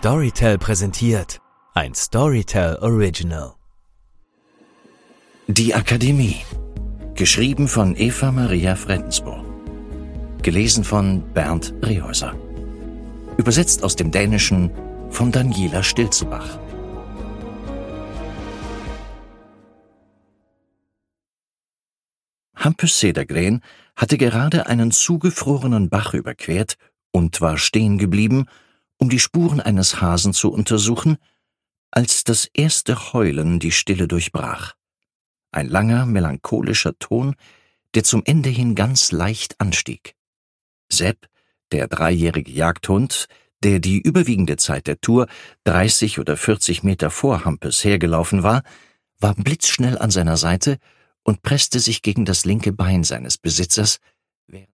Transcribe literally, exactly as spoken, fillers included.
Storytel präsentiert ein Storytel Original. Die Akademie. Geschrieben von Eva Maria Fredensborn. Gelesen von Bernd Rehäuser. Übersetzt aus dem Dänischen von Daniela Stilzebach. Hampus Cedergren hatte gerade einen zugefrorenen Bach überquert und war stehen geblieben, um die Spuren eines Hasen zu untersuchen, als das erste Heulen die Stille durchbrach. Ein langer, melancholischer Ton, der zum Ende hin ganz leicht anstieg. Sepp, der dreijährige Jagdhund, der die überwiegende Zeit der Tour dreißig oder vierzig Meter vor Hampus hergelaufen war, war blitzschnell an seiner Seite und presste sich gegen das linke Bein seines Besitzers, während